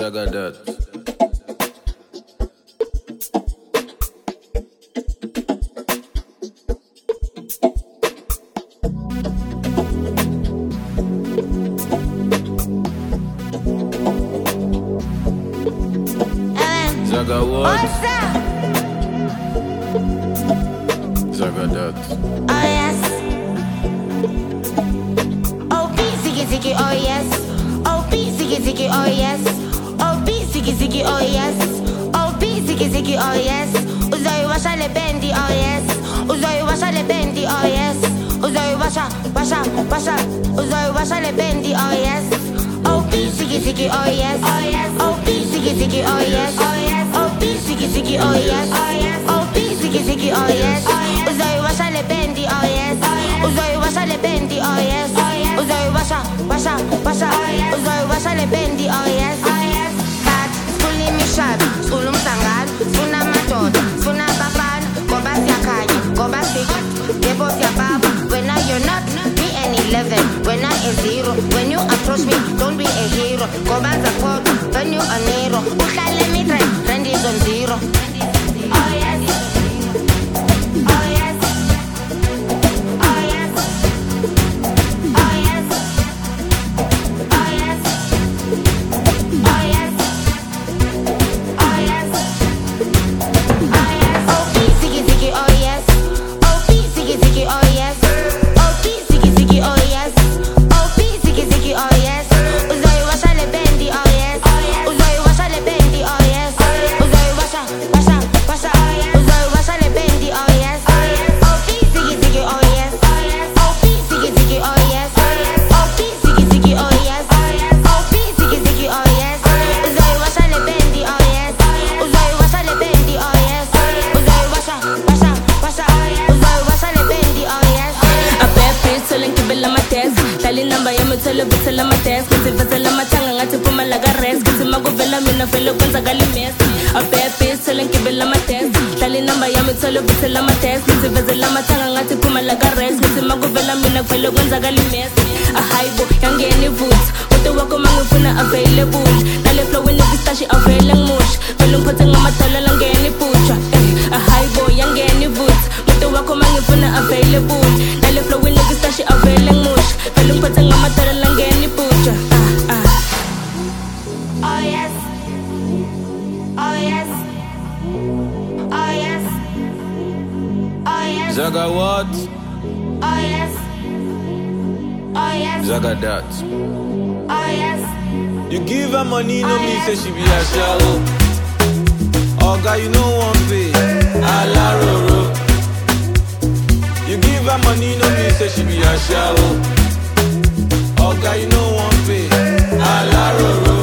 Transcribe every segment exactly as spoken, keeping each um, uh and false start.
Zagadat. Zaga what? Zagadat. Oh yes. Oh B ziggy ziggy oh yes. Oh B ziggy ziggy oh yes. Oh B ziggy ziggy oh yes. Oh B ziggy ziggy oh yes. Uzoi washa le bendi oh yes. Uzoi washa le bendi oh yes. Uzoi washa washa washa. Uzoi washa le bendi oh yes. Oh B ziggy ziggy oh yes. Oh yes. Oh B ziggy ziggy oh yes. Oh yes. Oh B ziggy ziggy oh yes. Oh yes. Oh B ziggy ziggy oh yes. Uzoi washa le bendi oh yes. Uzoi washa le bendi oh yes. Uzoi washa washa washa. Uzoi washa le bendi oh yes. Kat skuli mishad, skulu msangano, skuna madoda, skuna bafana, goba siyakhanya, goba sika, yebo siyababa. When I you're not me and eleven, when I a zero, when you approach me, don't be a hero. Goba zakhoda, when you a nero, uhlale mi trend, trend is on zero. Oh yes. Oh yes. Oh yes. Oh yes. Oh yes. Oh yes. Oh yes. Oh yes. Oh B ziggy ziggy oh yes. Oh B ziggy ziggy oh yes. Oh B ziggy ziggy oh yes. Oh B ziggy ziggy oh yes. Uzoi washa le bendi oh yes. Uzoi washa le bendi oh yes. Uzoi washa washa washa. Uzoi washa le bendi oh yes. Oh B ziggy ziggy oh yes. Oh B ziggy ziggy oh yes. Oh B ziggy ziggy oh yes. Oh B ziggy ziggy oh yes. Uzoi washa le bendi oh yes. Uzoi washa le bendi oh yes. Uzoi washa washa washa. Uzoi washa le bendi oh yes. A bad bitch telling kibela mates Dali number yami tell bitela mates Kizi vezela matanga ngati puma laga res Kizi maguvela mina velo kwenza gali mes A bad bitch telling kibela mates Dali number yami tell bitela mates Kizi vezela matanga ngati puma laga res Kizi maguvela mina velo kwenza gali mes A high boy yangeni boots Uto wako mangufuna available Nale flow in the stashi availing mush Velo mpotse ngamatala langeni pucha A high boy yangeni boots Uto wako mangufuna available Nale flow in the stashi availing mush Velo mpotse ngamatala langeni pucha Ah ah Oh yes. Oh yes. Oh yes. Oh yes. Zaga what? Oh yes. Oh yes. Zagadat. Oh yes. You give her money, no mean say she be a shallow. Oh God, you know one pay. Alaroro. You give her money, no mean say she be a shallow. Oh God, you know one pay. Alaroro.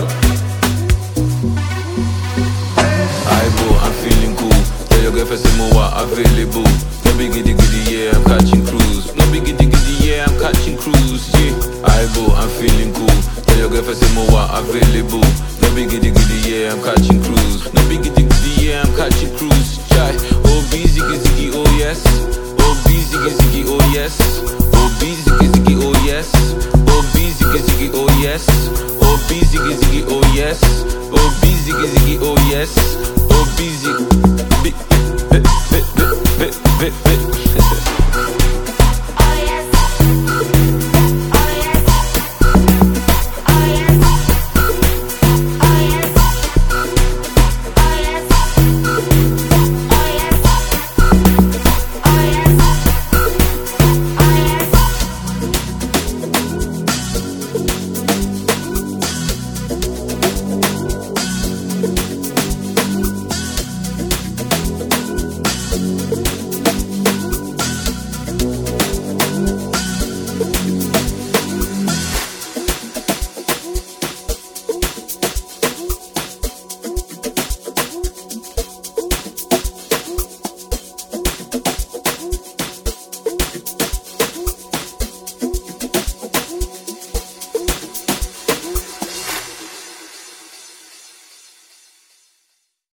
Aibo, I'm feeling cool. Tell your girlfriend say more available. No be giddy giddy, yeah, I'm catching cruise. No be giddy giddy, yeah, I'm catching cruise. Yeah, Aibo, I'm feeling cool. Tell your girlfriend say more available. No be giddy giddy, yeah, I'm catching cruise. No be giddy giddy, yeah, I'm catching cruise. Chai, oh B ziggy ziggy, oh yes. Oh B ziggy ziggy, oh yes. Oh B ziggy ziggy, oh yes. Oh B ziggy ziggy, oh yes. Oh B ziggy ziggy, oh yes. Oh B ziggy ziggy, oh yes. Oh B ziggy.